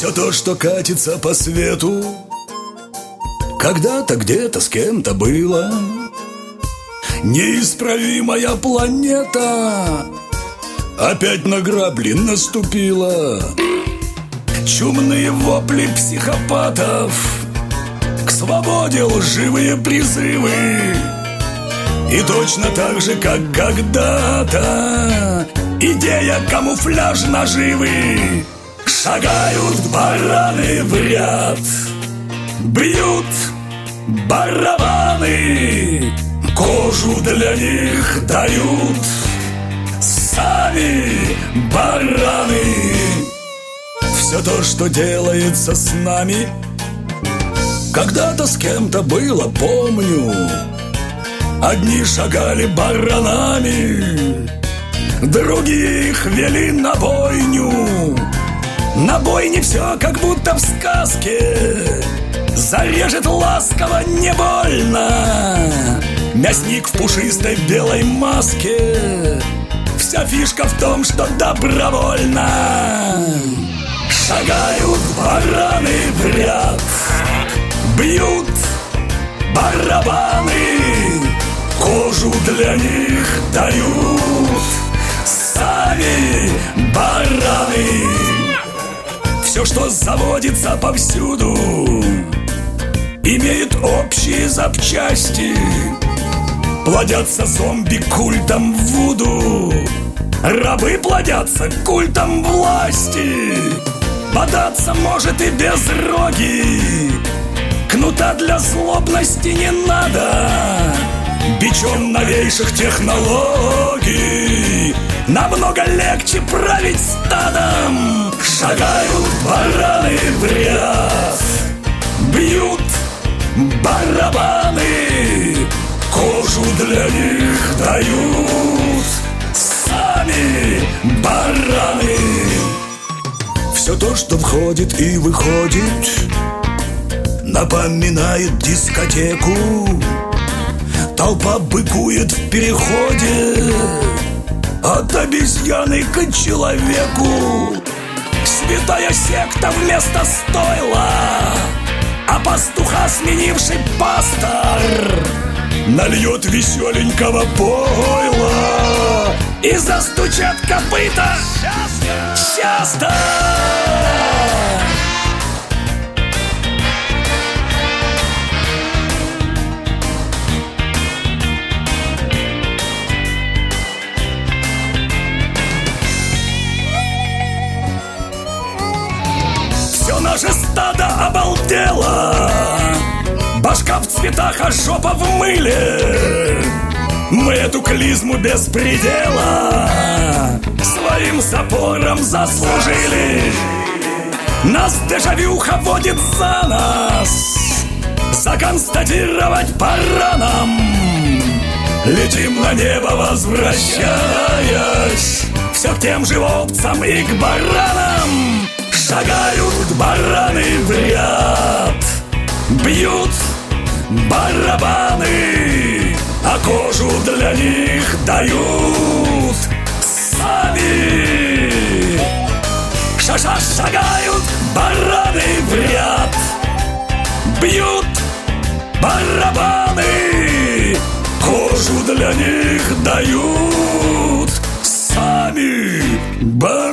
Все то, что катится по свету, когда-то где-то с кем-то было. Неисправимая планета опять на грабли наступила. Чумные вопли психопатов, к свободе лживые призывы. И точно так же, как когда-то, идея камуфляж наживы. Шагают бараны в ряд, бьют барабаны, кожу для них дают сами бараны. Все то, что делается с нами, когда-то с кем-то было, помню. Одни шагали баранами, других вели на бойню. На бойне все как будто в сказке, зарежет ласково, не больно. Мясник в пушистой белой маске, вся фишка в том, что добровольно. Шагают бараны в ряд, бьют барабаны, кожу для них дают сами бараны. Все, что заводится повсюду, имеет общие запчасти. Плодятся зомби культом вуду, рабы плодятся культом власти. Бодаться может и без роги, кнута для злобности не надо. Бичом новейших технологий намного легче править стадом. Шагают бараны в ряд, бьют барабаны, кожу для них дают сами бараны. Все то, что входит и выходит, напоминает дискотеку. Толпа быкует в переходе от обезьяны к человеку. Святая секта вместо стойла, а пастуха сменивший пастор нальет веселенького пойла и застучат копыта часто. Наше стадо обалдело, башка в цветах, а жопа в мыле. Мы эту клизму без предела своим запором заслужили. Нас дежавюха водит за нос, законстатировать пора нам. Летим на небо, возвращаясь все к тем же овцам и к баранам. Шагают бараны в ряд, бьют барабаны, а кожу для них дают сами. Шагают бараны в ряд, бьют барабаны, кожу для них дают сами бараны.